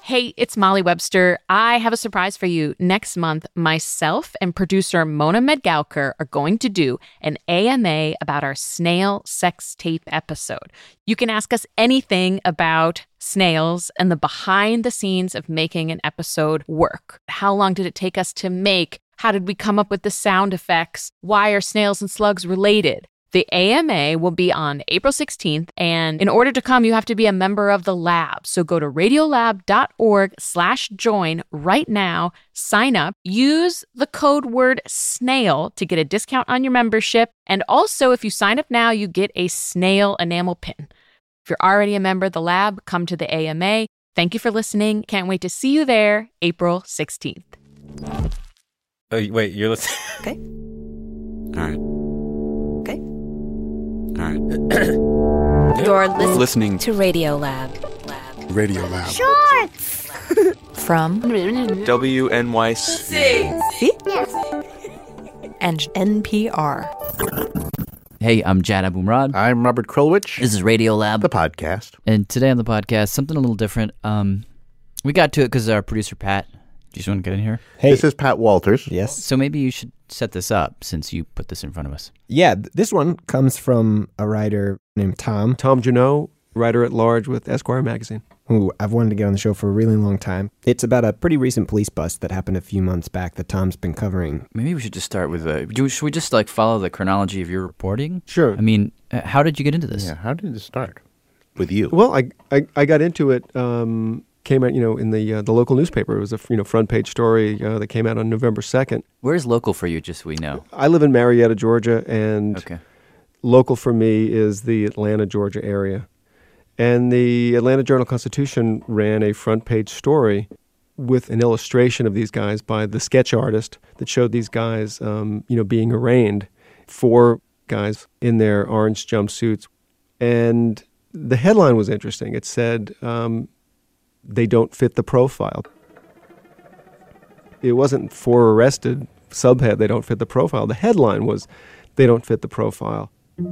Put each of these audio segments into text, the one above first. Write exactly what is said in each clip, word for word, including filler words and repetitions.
Hey, it's Molly Webster. I have a surprise for you. Next month, myself and producer Mona Medgalker are going to do an A M A about our snail sex tape episode. You can ask us anything about snails and the behind the scenes of making an episode work. How long did it take us to make? How did we come up with the sound effects? Why are snails and slugs related? The A M A will be on April sixteenth, and in order to come, you have to be a member of the lab. So go to radiolab.org slash join right now, sign up, use the code word SNAIL to get a discount on your membership, and also if you sign up now, you get a snail enamel pin. If you're already a member of the lab, come to the A M A. Thank you for listening. Can't wait to see you there, April sixteenth. Oh, wait, you're listening? Okay. All right. Okay. All right. You're listening, listening to Radio Lab. Lab. Radio Lab. Shorts! From W N Y C. See? And N P R. Hey, I'm Jad Abumrad. I'm Robert Krulwich. This is Radio Lab. The podcast. And today on the podcast, something a little different. Um, we got to it because our producer, Pat. Do you just want to get in here? Hey. This is Pat Walters. Yes. So maybe you should set this up since you put this in front of us. Yeah, th- this one comes from a writer named Tom. Tom Junot, writer-at-large with Esquire magazine. Who I've wanted to get on the show for a really long time. It's about a pretty recent police bust that happened a few months back that Tom's been covering. Maybe we should just start with a... do- Should we just like follow the chronology of your reporting? Sure. I mean, uh, how did you get into this? Yeah, how did it start? With you? Well, I I, I got into it, um, came out, you know, in the uh, the local newspaper. It was a, you know, front page story uh, that came out on November second. Where's local for you, just so we know? I live in Marietta, Georgia, and Okay. local for me is the Atlanta, Georgia area. And the Atlanta Journal-Constitution ran a front page story with an illustration of these guys by the sketch artist that showed these guys, um, you know, being arraigned. Four guys in their orange jumpsuits. And the headline was interesting. It said, um, they don't fit the profile. It wasn't four arrested, subhead, they don't fit the profile. The headline was, they don't fit the profile.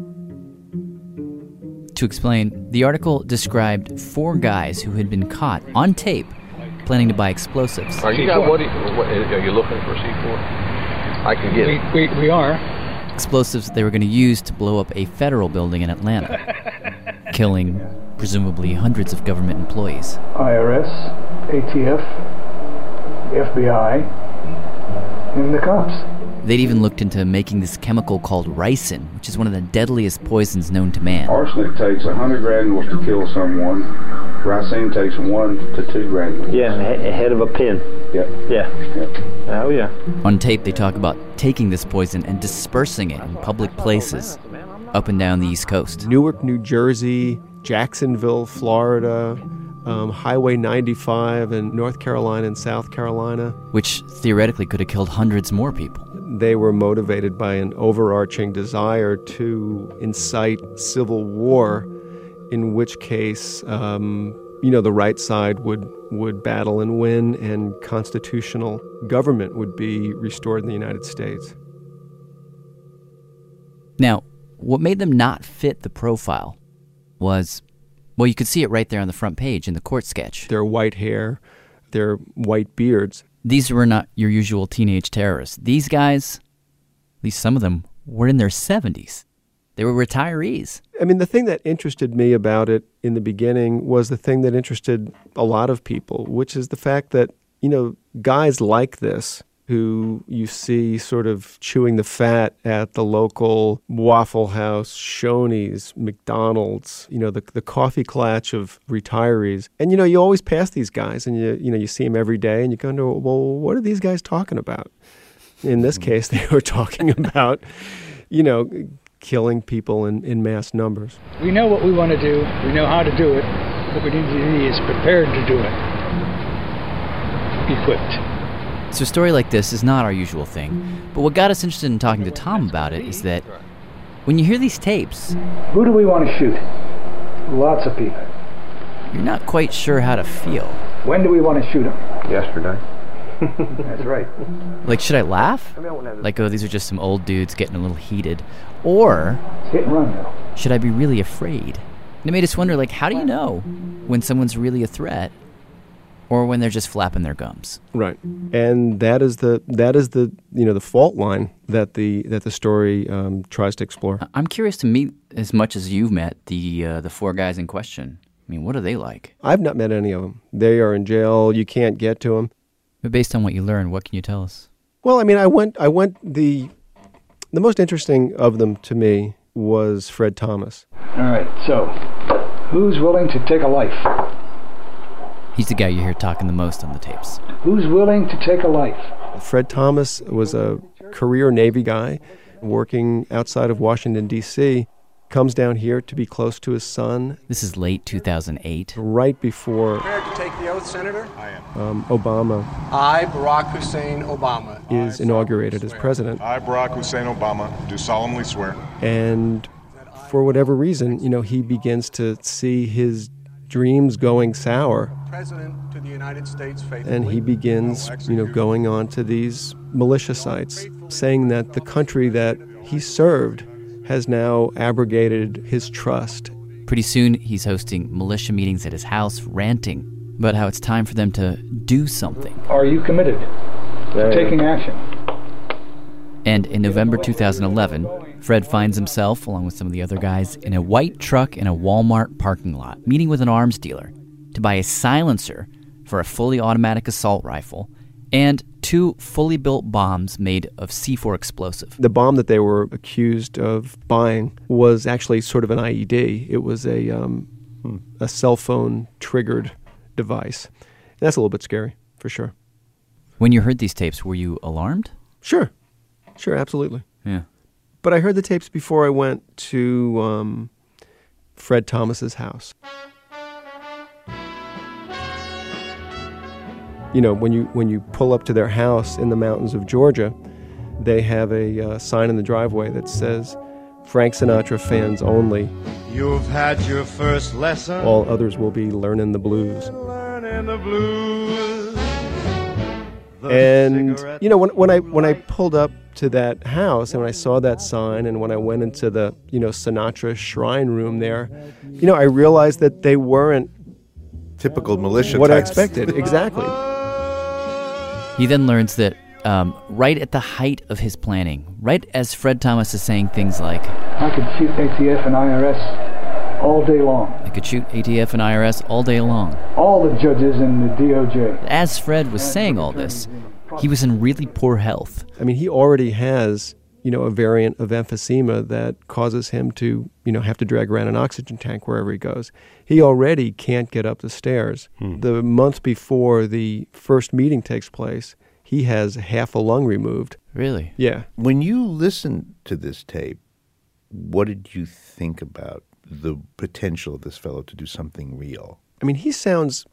To explain, the article described four guys who had been caught on tape planning to buy explosives. Are you got what, are you, what? Are you looking for C four? I can get it. We, we, we are. Explosives that they were going to use to blow up a federal building in Atlanta, killing presumably hundreds of government employees. I R S, A T F, F B I, and the cops. They'd even looked into making this chemical called ricin, which is one of the deadliest poisons known to man. Arsenic takes one hundred granules to kill someone. Ricin takes one to two granules. Yeah, a head of a pin. Yeah. Yeah. yeah. Oh, yeah. On tape, they talk about taking this poison and dispersing it in public places up and down the East Coast. Newark, New Jersey, Jacksonville, Florida, um, Highway ninety-five in North Carolina and South Carolina. Which theoretically could have killed hundreds more people. They were motivated by an overarching desire to incite civil war, in which case, um, you know, the right side would, would battle and win, and constitutional government would be restored in the United States. Now, what made them not fit the profile was, well, you could see it right there on the front page in the court sketch. Their white hair, their white beards. These were not your usual teenage terrorists. These guys, at least some of them, were in their seventies. They were retirees. I mean, the thing that interested me about it in the beginning was the thing that interested a lot of people, which is the fact that, you know, guys like this, who you see sort of chewing the fat at the local Waffle House, Shoney's, McDonald's, you know, the the coffee clutch of retirees. And, you know, you always pass these guys and, you you know, you see them every day and you go, well, what are these guys talking about? In this case, they were talking about, you know, killing people in, in mass numbers. We know what we want to do. We know how to do it. What we need to be is prepared to do it. Equipped. So a story like this is not our usual thing, but what got us interested in talking to Tom about it is that when you hear these tapes... Who do we want to shoot? Lots of people. You're not quite sure how to feel. When do we want to shoot them? Yesterday. That's right. Like, should I laugh? Like, oh, these are just some old dudes getting a little heated. Or... Hit and run, though. Should I be really afraid? And it made us wonder, like, how do you know when someone's really a threat or when they're just flapping their gums. Right. And that is the that is the you know the fault line that the that the story um, tries to explore. I'm curious to meet as much as you've met the uh, the four guys in question. I mean, what are they like? I've not met any of them. They are in jail. You can't get to them. But based on what you learned, what can you tell us? Well, I mean, I went I went the the most interesting of them to me was Fred Thomas. All right. So, who's willing to take a life? He's the guy you hear talking the most on the tapes. Who's willing to take a life? Fred Thomas was a career Navy guy working outside of Washington, D C, comes down here to be close to his son. This is late two thousand eight. Right before Prepared to take the oath, Senator? I am. Um, Obama I, Barack Hussein Obama, is inaugurated as president. I, Barack Hussein Obama, do solemnly swear. And for whatever reason, you know, he begins to see his dreams going sour. President to the United States faithfully. And he begins, you know, going on to these militia sites, saying that the country that he served has now abrogated his trust. Pretty soon, he's hosting militia meetings at his house, ranting about how it's time for them to do something. Are you committed to taking action? And in November two thousand eleven, Fred finds himself, along with some of the other guys, in a white truck in a Walmart parking lot, meeting with an arms dealer to buy a silencer for a fully automatic assault rifle and two fully built bombs made of C four explosive. The bomb that they were accused of buying was actually sort of an I E D. It was a um, a cell phone triggered device. And that's a little bit scary, for sure. When you heard these tapes, were you alarmed? Sure. Sure, absolutely. Yeah. But I heard the tapes before I went to um, Fred Thomas's house. You know, when you when you pull up to their house in the mountains of Georgia, they have a uh, sign in the driveway that says, Frank Sinatra fans only. You've had your first lesson. All others will be learning the blues. Learning the blues. The and, cigarette. you know, when, when I when I pulled up to that house and when I saw that sign and when I went into the, you know, Sinatra shrine room there, you know, I realized that they weren't typical militia what types. I expected. Exactly. He then learns that um, right at the height of his planning, right as Fred Thomas is saying things like, I could shoot A T F and I R S all day long. I could shoot A T F and I R S all day long. All the judges in the D O J. As Fred was saying all this, he was in really poor health. I mean, he already has, you know, a variant of emphysema that causes him to, you know, have to drag around an oxygen tank wherever he goes. He already can't get up the stairs. Hmm. The month before the first meeting takes place, he has half a lung removed. Really? Yeah. When you listen to this tape, what did you think about the potential of this fellow to do something real? I mean, he sounds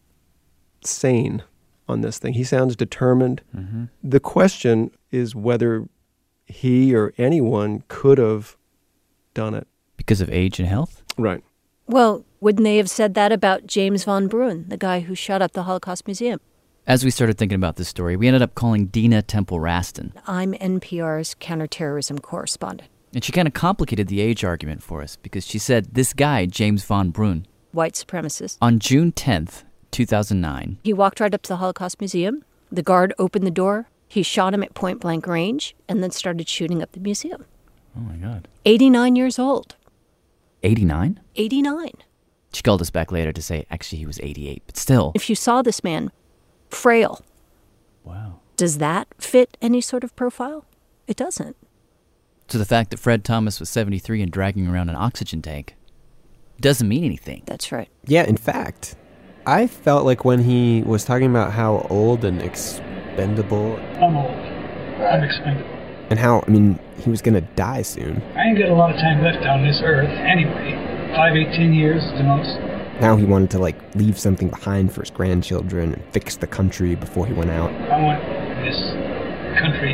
sane on this thing. He sounds determined. Mm-hmm. The question is whether he or anyone could have done it. Because of age and health? Right. Well, wouldn't they have said that about James von Brunn, the guy who shot up the Holocaust Museum? As we started thinking about this story, we ended up calling Dina Temple-Raston. I'm N P R's counterterrorism correspondent. And she kind of complicated the age argument for us because she said this guy, James von Brunn, White supremacist. on June tenth, two thousand nine. He walked right up to the Holocaust Museum. The guard opened the door. He shot him at point-blank range and then started shooting up the museum. Oh, my God. eighty-nine years old. eighty-nine? eighty-nine. She called us back later to say, actually, he was eighty-eight, but still. If you saw this man, frail. Wow. Does that fit any sort of profile? It doesn't. So the fact that Fred Thomas was seventy-three and dragging around an oxygen tank doesn't mean anything. That's right. Yeah, in fact, I felt like when he was talking about how old and expendable I'm old. I'm expendable. and how, I mean, he was going to die soon. I ain't got a lot of time left on this earth anyway. Five, eight, ten years at the most. Now he wanted to, like, leave something behind for his grandchildren and fix the country before he went out. I want this country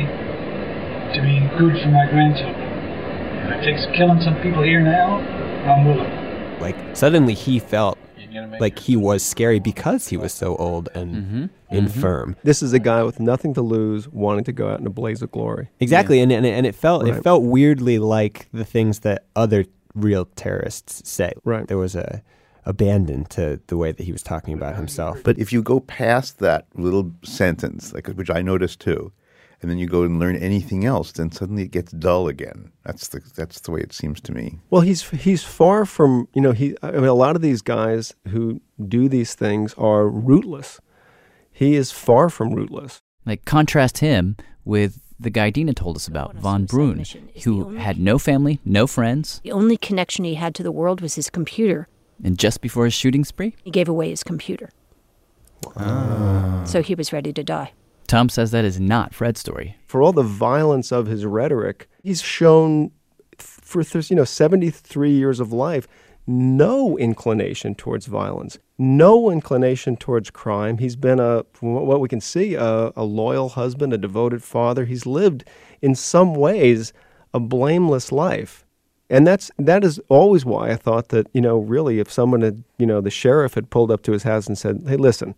to be good for my grandchildren. If it takes killing some people here now, I'm willing. Like, suddenly he felt like he was scary because he was so old and Mm-hmm. infirm. This is a guy with nothing to lose, wanting to go out in a blaze of glory. Exactly, and, and and it felt Right. it felt weirdly like the things that other real terrorists say. Right. There was a abandoned to the way that he was talking about himself. But if you go past that little sentence, like which I noticed too, and then you go and learn anything else, then suddenly it gets dull again. That's the that's the way it seems to me. Well, he's he's far from, you know, he I mean, a lot of these guys who do these things are rootless. He is far from rootless. Like, contrast him with the guy Dina told us about, Von Brun, who had no family, no friends. The only connection he had to the world was his computer. And just before his shooting spree, he gave away his computer. Wow. So he was ready to die. Tom says that is not Fred's story. For all the violence of his rhetoric, he's shown for you know seventy-three years of life no inclination towards violence, no inclination towards crime. He's been a, from what we can see, a, a loyal husband, a devoted father. He's lived in some ways a blameless life. And that's that is always why I thought that, you know, really if someone had, you know, the sheriff had pulled up to his house and said, hey, listen,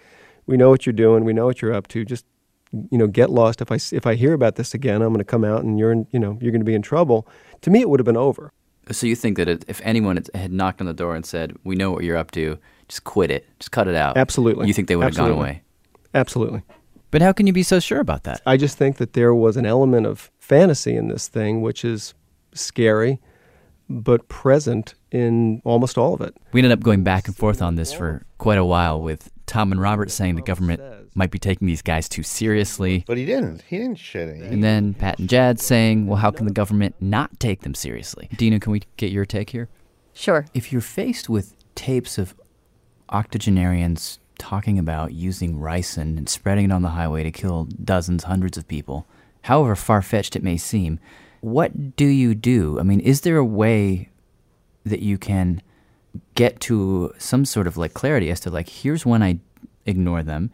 we know what you're doing. We know what you're up to. Just, you know, get lost. If I, if I hear about this again, I'm going to come out and you're, in, you know, you're going to be in trouble. To me, it would have been over. So you think that if anyone had knocked on the door and said, we know what you're up to, just quit it, just cut it out. Absolutely. You think they would have Absolutely. gone away? Absolutely. But how can you be so sure about that? I just think that there was an element of fantasy in this thing, which is scary, but present in almost all of it. We ended up going back and forth on this for quite a while, with Tom and Robert saying the government might be taking these guys too seriously. But he didn't. He didn't shed any. And then Pat and Jad saying, well, how can the government not take them seriously? Dina, can we get your take here? Sure. If you're faced with tapes of octogenarians talking about using ricin and spreading it on the highway to kill dozens, hundreds of people, however far-fetched it may seem, what do you do? I mean, is there a way that you can get to some sort of like clarity as to like, here's when I ignore them,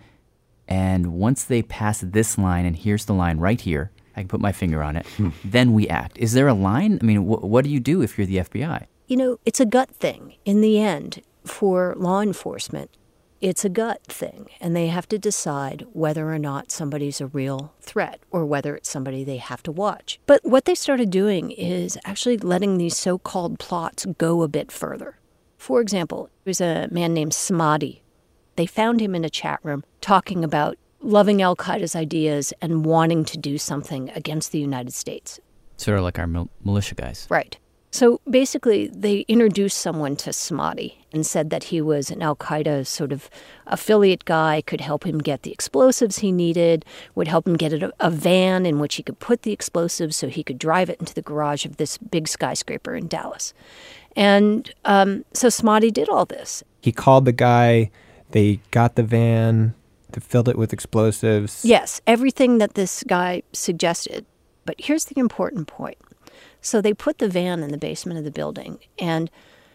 and once they pass this line, and here's the line right here, I can put my finger on it, hmm. then we act. Is there a line? I mean, wh- what do you do if you're the F B I? You know, it's a gut thing. In the end, for law enforcement, it's a gut thing, and they have to decide whether or not somebody's a real threat or whether it's somebody they have to watch. But what they started doing is actually letting these so-called plots go a bit further. For example, there's a man named Samadi. They found him in a chat room talking about loving al-Qaeda's ideas and wanting to do something against the United States. Sort of like our mil- militia guys. Right. So basically, they introduced someone to Samadi and said that he was an al-Qaeda sort of affiliate guy, could help him get the explosives he needed, would help him get a, a van in which he could put the explosives so he could drive it into the garage of this big skyscraper in Dallas. And um, so Samadi did all this. He called the guy, they got the van, they filled it with explosives. Yes, everything that this guy suggested. But here's the important point. So they put the van in the basement of the building, and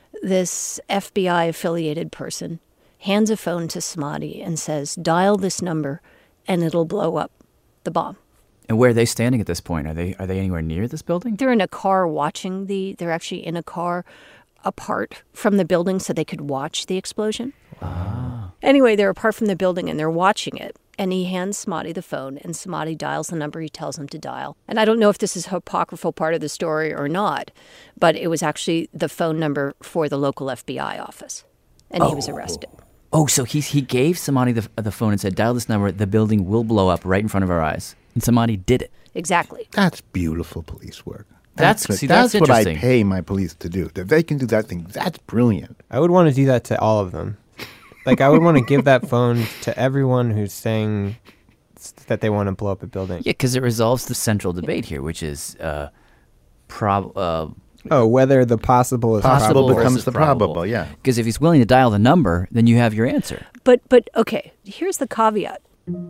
this F B I-affiliated person hands a phone to Samadi and says, dial this number, and it'll blow up the bomb. And where are they standing at this point? Are they are they anywhere near this building? They're in a car watching the, they're actually in a car apart from the building so they could watch the explosion. Ah. Anyway, they're apart from the building and they're watching it. And he hands Samadi the phone, and Samadi dials the number he tells him to dial. And I don't know if this is a apocryphal part of the story or not, but it was actually the phone number for the local F B I office. And oh. he was arrested. Oh, so he, he gave Samadi the, the phone and said, dial this number, the building will blow up right in front of our eyes. And Samadi did it. Exactly. That's beautiful police work. That's, That's, what, see, that's, that's what I interesting. pay my police to do. If they can do that thing, that's brilliant. I would want to do that to all of them. Like, I would want to give that phone to everyone who's saying that they want to blow up a building. Yeah, because it resolves the central debate here, which is uh, prob. Uh, oh, whether the possible is possible probable becomes the probable, probable. yeah. Because if he's willing to dial the number, then you have your answer. But, but okay, here's the caveat.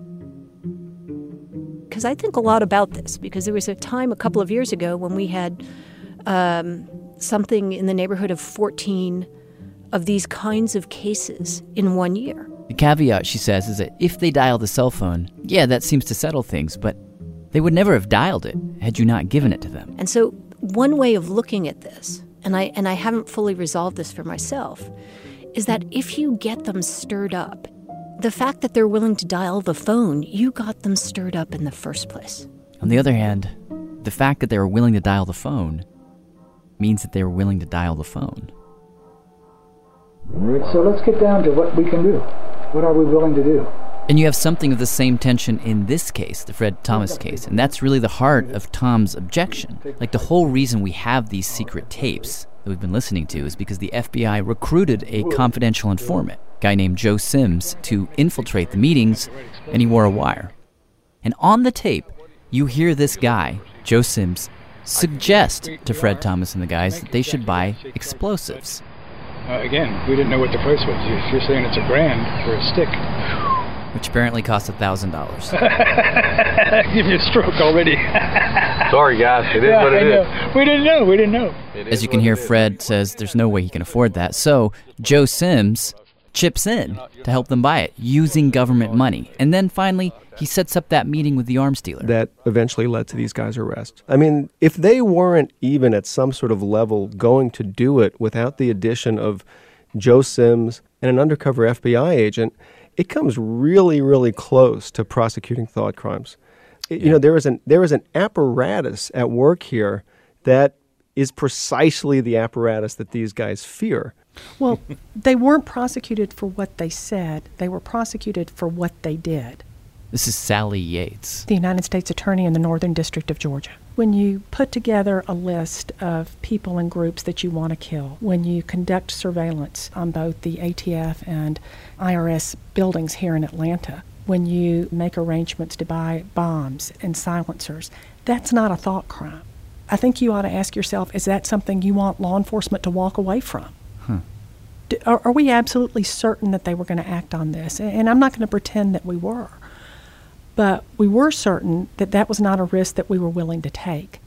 Because I think a lot about this, because there was a time a couple of years ago when we had um, something in the neighborhood of fourteen of these kinds of cases in one year. The caveat, she says, is that if they dial the cell phone, yeah, that seems to settle things, but they would never have dialed it had you not given it to them. And so one way of looking at this, and I and I haven't fully resolved this for myself, is that if you get them stirred up, the fact that they're willing to dial the phone, you got them stirred up in the first place. On the other hand, the fact that they were willing to dial the phone means that they were willing to dial the phone. So let's get down to what we can do. What are we willing to do? And you have something of the same tension in this case, the Fred Thomas case, and that's really the heart of Tom's objection. Like, the whole reason we have these secret tapes that we've been listening to is because the F B I recruited a confidential informant, a guy named Joe Sims, to infiltrate the meetings, and he wore a wire. And on the tape, you hear this guy, Joe Sims, suggest to Fred Thomas and the guys that they should buy explosives. Uh, again, we didn't know what the price was. If you're saying it's a grand for a stick, which apparently costs a thousand dollars. Give me a stroke already. Sorry, guys. It is yeah, what it I is. Know. We didn't know. We didn't know. As you can hear, Fred says there's no way he can afford that. So Joe Sims chips in to help them buy it using government money. And then finally, he sets up that meeting with the arms dealer. That eventually led to these guys' arrest. I mean, if they weren't even at some sort of level going to do it without the addition of Joe Sims and an undercover F B I agent, it comes really, really close to prosecuting thought crimes. Yeah. You know, there is an there is an apparatus at work here that is precisely the apparatus that these guys fear. Well, they weren't prosecuted for what they said. They were prosecuted for what they did. This is Sally Yates, the United States Attorney in the Northern District of Georgia. When you put together a list of people and groups that you want to kill, when you conduct surveillance on both the A T F and I R S buildings here in Atlanta, when you make arrangements to buy bombs and silencers, that's not a thought crime. I think you ought to ask yourself, is that something you want law enforcement to walk away from? Huh. Do, are, are we absolutely certain that they were going to act on this? And I'm not going to pretend that we were. But we were certain that that was not a risk that we were willing to take.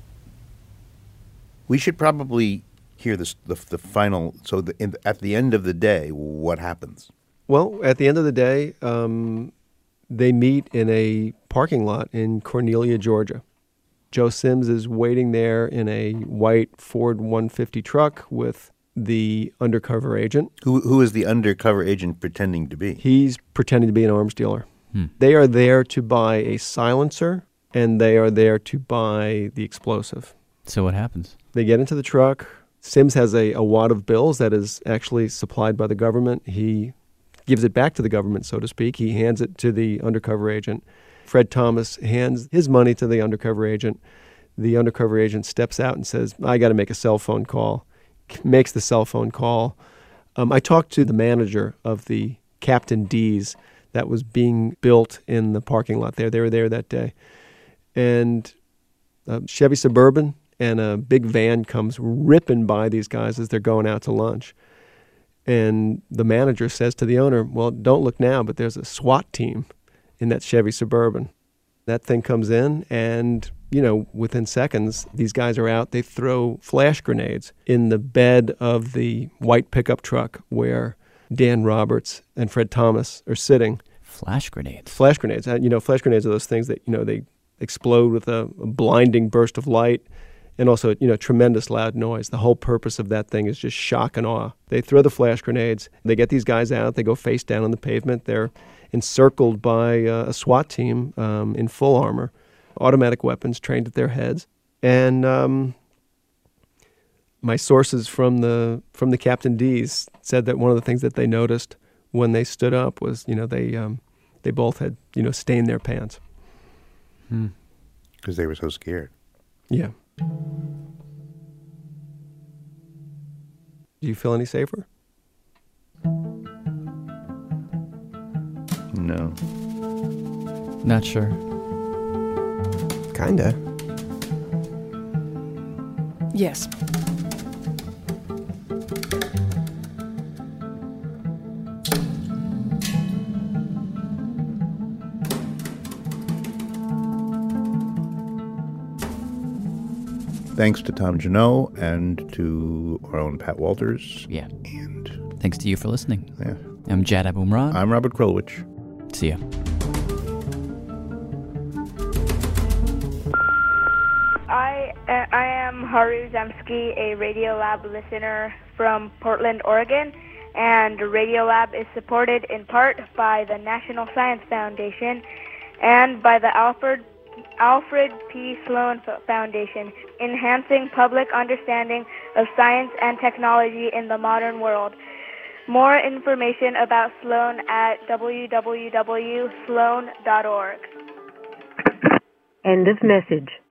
We should probably hear this, the, the final, so the, in, at the end of the day, what happens? Well, at the end of the day, um, they meet in a parking lot in Cornelia, Georgia. Joe Sims is waiting there in a white Ford one fifty truck with the undercover agent. Who Who is the undercover agent pretending to be? He's pretending to be an arms dealer. Hmm. They are there to buy a silencer, and they are there to buy the explosive. So what happens? They get into the truck. Sims has a, a wad of bills that is actually supplied by the government. He gives it back to the government, so to speak. He hands it to the undercover agent. Fred Thomas hands his money to the undercover agent. The undercover agent steps out and says, I got to make a cell phone call. Makes the cell phone call. Um, I talked to the manager of the Captain D's that was being built in the parking lot there. They were there that day. And a Chevy Suburban and a big van comes ripping by these guys as they're going out to lunch. And the manager says to the owner, well, don't look now, but there's a SWAT team in that Chevy Suburban. That thing comes in, and, you know, within seconds, these guys are out. They throw flash grenades in the bed of the white pickup truck where Dan Roberts and Fred Thomas are sitting. Flash grenades. Flash grenades. You know, flash grenades are those things that, you know, they explode with a, a blinding burst of light and also, you know, tremendous loud noise. The whole purpose of that thing is just shock and awe. They throw the flash grenades. They get these guys out. They go face down on the pavement. They're encircled by uh, a SWAT team um, in full armor, automatic weapons trained at their heads. And um, my sources from the from the Captain D's said that one of the things that they noticed when they stood up was, you know, they um, they both had, you know, stained their pants. Hmm. Because they were so scared. Yeah. Do you feel any safer? No. Not sure. Kinda. Yes. Thanks to Tom Janot and to our own Pat Walters. Yeah. And thanks to you for listening. Yeah. I'm Jad Abumrad. I'm Robert Krulwich. See ya. I uh, I am Haru Zemsky, a Radiolab listener from Portland, Oregon, and Radiolab is supported in part by the National Science Foundation and by the Alfred Alfred P. Sloan Foundation, enhancing public understanding of science and technology in the modern world. More information about Sloan at w w w dot sloan dot org. End of message.